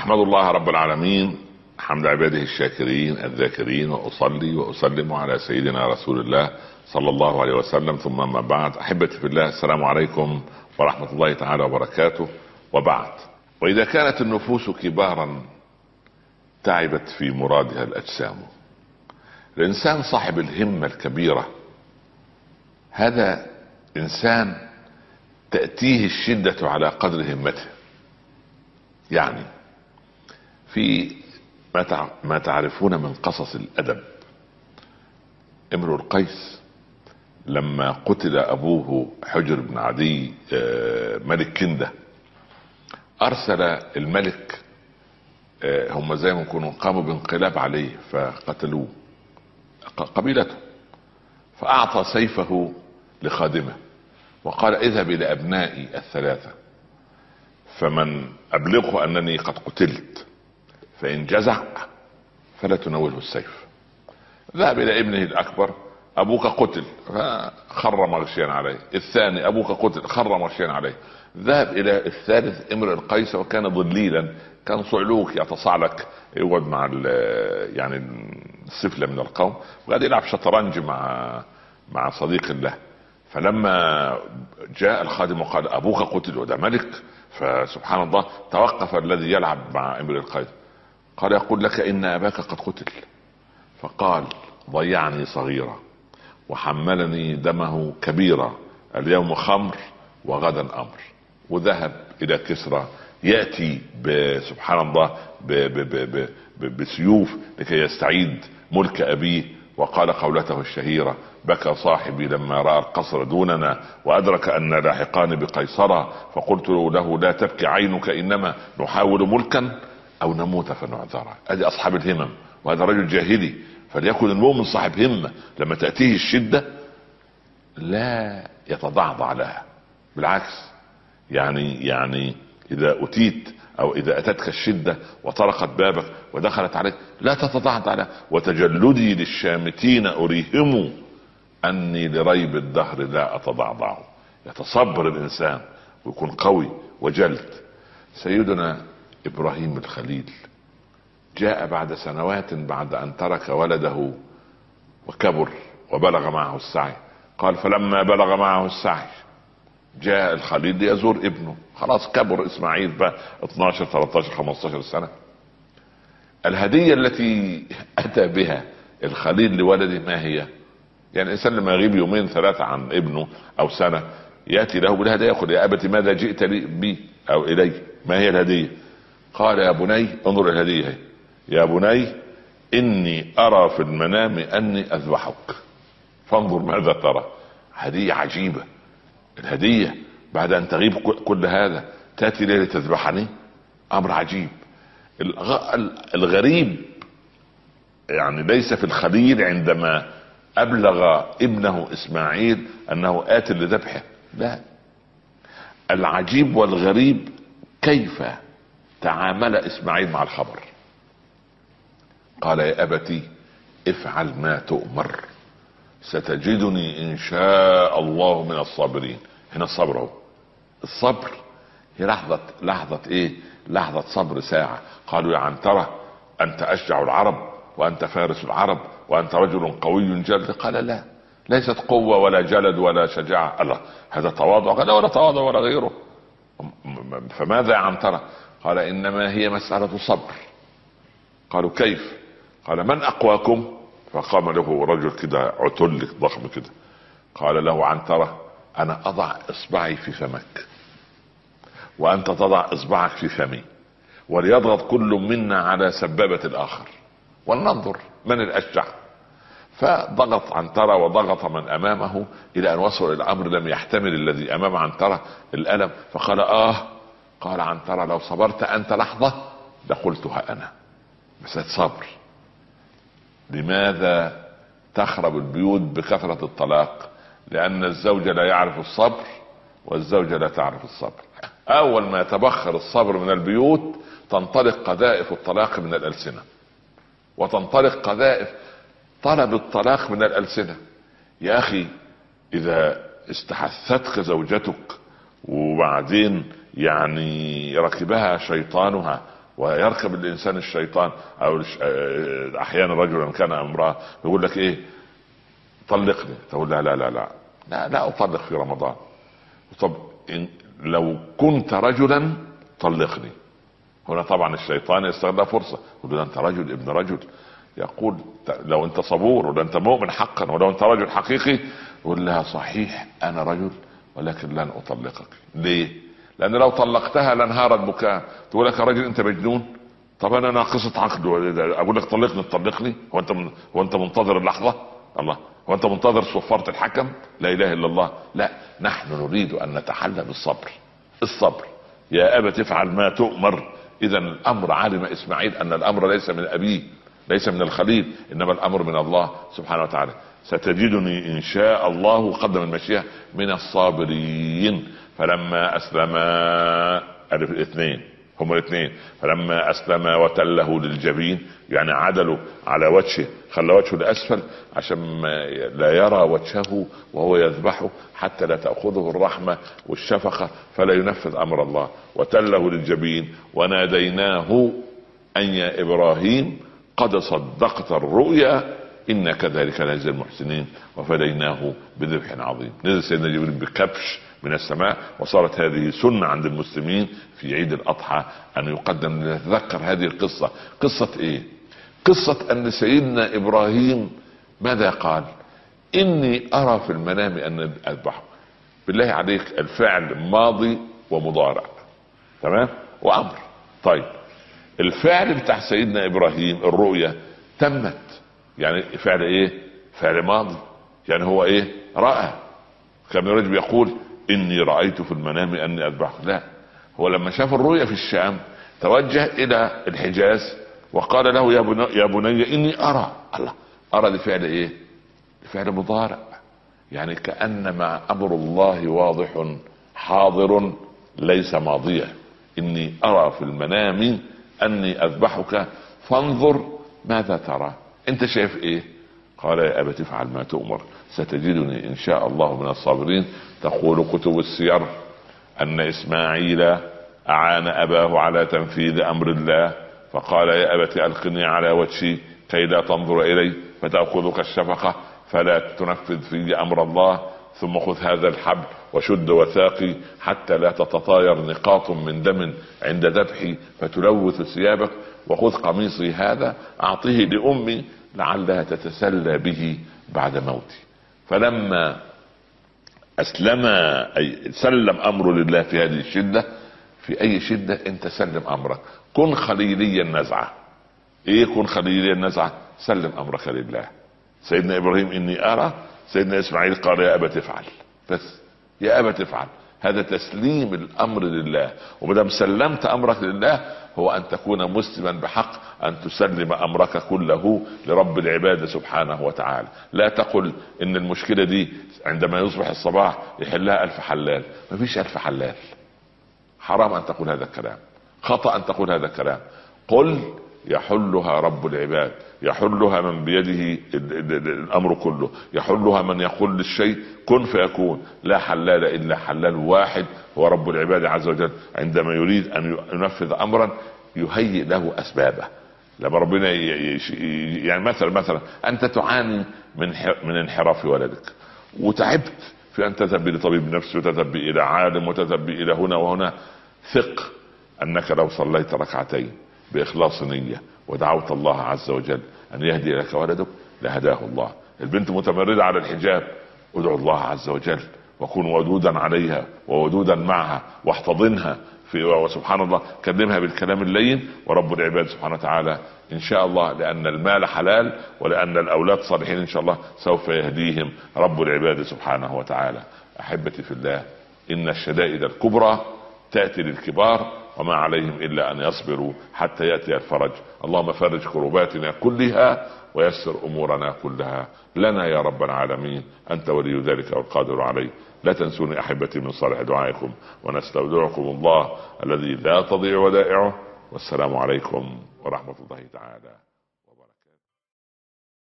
احمد الله رب العالمين حمد عباده الشاكرين الذاكرين، واصلي واسلم على سيدنا رسول الله صلى الله عليه وسلم. ثم ما بعد، احبتي في الله، السلام عليكم ورحمة الله تعالى وبركاته. وبعد، واذا كانت النفوس كبارا تعبت في مرادها الاجسام، الانسان صاحب الهمة الكبيرة هذا انسان تأتيه الشدة على قدر همته. يعني في ما تعرفون من قصص الأدب، امرؤ القيس لما قتل أبوه حجر بن عدي ملك كندة، أرسل الملك، هم زي ما يكونوا قاموا بانقلاب عليه فقتلوه قبيلته، فأعطى سيفه لخادمه وقال: اذهب إلى أبنائي الثلاثة فمن أبلغه أنني قد قتلت، فإن جزع فلا تنوله السيف. ذهب إلى ابنه الأكبر: أبوك قتل، فخر مغشيا عليه. الثاني: أبوك قتل، خر مغشيا عليه. ذهب إلى الثالث امرؤ القيس، وكان ضليلا، كان صعلوك يتصعلك، يقعد مع يعني السفلة من القوم، وقاعد يلعب شطرنج مع صديق له. فلما جاء الخادم وقال: أبوك قتل، وده ملك، فسبحان الله توقف الذي يلعب مع امرؤ القيس، قال: يقول لك إن أباك قد قتل. فقال: ضيعني صغيرا وحملني دمه كبيرا، اليوم خمر وغدا أمر. وذهب إلى كسرى يأتي سبحان الله بسيوف لكي يستعيد ملك أبيه، وقال قولته الشهيرة: بكى صاحبي لما رأى القصر دوننا وأدرك أن لاحقان بقيصرة، فقلت له لا تبكي عينك، إنما نحاول ملكا أو نموت فنعذر. هذه أصحاب الهمم، وهذا رجل جاهلي. فليكن المؤمن صاحب همة، لما تأتيه الشدة لا يتضعضع لها، بالعكس. يعني إذا أتيت أو إذا أتتك الشدة وطرقت بابك ودخلت عليك لا تتضعضع لها. وتجلدي للشامتين أريهم أني لريب الدهر لا أتضعضع. يتصبر الإنسان ويكون قوي وجلد. سيدنا إبراهيم الخليل جاء بعد سنوات، بعد أن ترك ولده وكبر وبلغ معه السعي. قال: فلما بلغ معه السعي جاء الخليل ليزور ابنه، خلاص كبر إسماعيل بقى 12 13 15 سنة. الهدية التي أتى بها الخليل لولده ما هي؟ يعني الإنسان لما يغيب يومين ثلاثة عن ابنه أو سنة يأتي له بالهدية، يقول: يا أبت ماذا جئت لي بي أو إلي؟ ما هي الهدية؟ قال: يا بني انظر الهدية هي. يا بني إني أرى في المنام أني أذبحك فانظر ماذا ترى. هدية عجيبة. الهدية بعد أن تغيب كل هذا تأتي لي لتذبحني، أمر عجيب. الغريب يعني ليس في الخليل عندما أبلغ ابنه إسماعيل أنه آت لذبحه، لا، العجيب والغريب كيف تعامل إسماعيل مع الخبر. قال: يا أبتي افعل ما تؤمر ستجدني إن شاء الله من الصابرين. هنا الصبر هو الصبر، هي لحظة ايه؟ لحظة صبر ساعة. قالوا: يا عنترة أنت أشجع العرب وأنت فارس العرب وأنت رجل قوي جلد. قال: لا، ليست قوة ولا جلد ولا شجاعة، الله، هذا تواضع. قال: ولا تواضع ولا غيره. فماذا يا عنترة؟ قال: إنما هي مسألة صبر. قالوا: كيف؟ قال: من أقواكم؟ فقام له رجل كده عتل ضخم كده، قال له عنترة: أنا أضع إصبعي في فمك وأنت تضع إصبعك في فمي، وليضغط كل منا على سبابة الآخر ولننظر من الأشجع. فضغط عنترة وضغط من أمامه إلى أن وصل الأمر لم يحتمل الذي أمام عنترة الألم، فقال: قال عنترة: لو صبرت أنت لحظة لقلتها أنا. بس صبر. لماذا تخرب البيوت بكثرة الطلاق؟ لأن الزوج لا يعرف الصبر والزوجة لا تعرف الصبر. أول ما يتبخر الصبر من البيوت تنطلق قذائف الطلاق من الألسنة، وتنطلق قذائف طلب الطلاق من الألسنة. يا أخي، إذا استحثتك زوجتك وبعدين يعني ركبها شيطانها ويركب الانسان الشيطان او احيانا رجلا كان امراه يقول لك ايه طلقني، تقول لا لا لا لا لا, لا اطلق في رمضان. طب لو كنت رجلا طلقني. هنا طبعا الشيطان يستغل فرصه، يقول له انت رجل ابن رجل، يقول لو انت صبور ولا انت مؤمن حقا ولو انت رجل حقيقي، يقول لها صحيح انا رجل ولكن لن اطلقك. ليه؟ لان لو طلقتها لانهار البكاء، تقول لك يا راجل انت مجنون، طب انا ناقصة عقل اقول لك طلقني تطلقني؟ هو انت منتظر اللحظة؟ الله، هو انت منتظر صفارة الحكم؟ لا اله الا الله. لا، نحن نريد ان نتحلى بالصبر. الصبر. يا ابت افعل ما تؤمر. اذا الامر علم اسماعيل ان الامر ليس من ابيه، ليس من الخليل، انما الامر من الله سبحانه وتعالى. ستجدني ان شاء الله، قدم المشيئة، من الصابرين. فلما اسلما الاثنين، هما الاثنين، فلما اسلما وتله للجبين، يعني عدلوا على وجهه، خلى وجهه الاسفل عشان لا يرى وجهه وهو يذبحه، حتى لا تأخذه الرحمة والشفقة فلا ينفذ امر الله. وتله للجبين وناديناه ان يا ابراهيم قد صدقت الرؤيا إن كذلك نجزي المحسنين وفديناه بذبح عظيم. نزل سيدنا جبريل بكبش من السماء، وصارت هذه سنة عند المسلمين في عيد الأضحى أن يقدم. نتذكر هذه القصة. قصة إيه؟ قصة أن سيدنا إبراهيم ماذا قال؟ إني أرى في المنام أن أذبحه. بالله عليك، الفعل ماضي ومضارع، تمام، وأمر. طيب الفعل بتاع سيدنا إبراهيم الرؤية تمت، يعني فعل ايه؟ فعل ماضي، يعني هو ايه؟ رأى. كان الرجل يقول اني رأيت في المنام اني اذبحه. لا، هو لما شاف الرؤيا في الشام توجه الى الحجاز وقال له يا بني اني ارى. الله، ارى دي فعل ايه؟ فعل مضارع، يعني كأنما امر الله واضح حاضر ليس ماضيا. اني ارى في المنام اني اذبحك فانظر ماذا ترى، انت شايف ايه؟ قال يا ابت افعل ما تؤمر ستجدني ان شاء الله من الصابرين. تقول كتب السير ان اسماعيل اعان اباه على تنفيذ امر الله، فقال يا ابت القني على وجهي كي لا تنظر الي فتاخذك الشفقه فلا تنفذ في امر الله، ثم خذ هذا الحبل وشد وثاقي حتى لا تتطاير نقاط من دم عند ذبحي فتلوث ثيابك، وخذ قميصي هذا اعطيه لامي لعلها تتسلى به بعد موتي. فلما اسلم، اي سلم امره لله في هذه الشدة. في اي شدة انت سلم امرك، كن خليلي النزعة. ايه كن خليلي النزعة؟ سلم امرك لله. سيدنا ابراهيم اني ارى، سيدنا اسماعيل قال يا ابت افعل، بس يا ابت افعل. هذا تسليم الامر لله. ومدام سلمت امرك لله هو ان تكون مسلما بحق، ان تسلم امرك كله لرب العباد سبحانه وتعالى. لا تقل ان المشكلة دي عندما يصبح الصباح يحلها الف حلال. ما فيش الف حلال، حرام ان تقول هذا الكلام، خطأ ان تقول هذا الكلام. قل يحلها رب العباد، يحلها من بيده الامر كله، يحلها من يقول للشيء كن فيكون. لا حلال الا حلال واحد هو رب العباد عز وجل. عندما يريد ان ينفذ امرا يهيئ له اسبابه. لما ربنا يعني مثلا انت تعاني من انحراف ولدك وتعبت في ان تذهب لطبيب نفسي وتذهب الى عالم وتذهب الى هنا وهنا، ثق انك لو صليت ركعتين باخلاص نية ودعوت الله عز وجل ان يهدي لك ولدك لهداه الله. البنت متمردة على الحجاب، ادعو الله عز وجل وكن ودودا عليها وودودا معها واحتضنها وسبحان الله كلمها بالكلام اللين، ورب العباد سبحانه وتعالى ان شاء الله، لان المال حلال ولان الاولاد صالحين ان شاء الله سوف يهديهم رب العباد سبحانه وتعالى. احبتي في الله، ان الشدائد الكبرى تأتي للكبار وما عليهم الا ان يصبروا حتى يأتي الفرج. اللهم فرج كرباتنا كلها ويسر امورنا كلها لنا يا رب العالمين، انت ولي ذلك والقادر عليه. لا تنسوني احبتي من صالح دعائكم، ونستودعكم الله الذي لا تضيع ودائعه. والسلام عليكم ورحمة الله تعالى.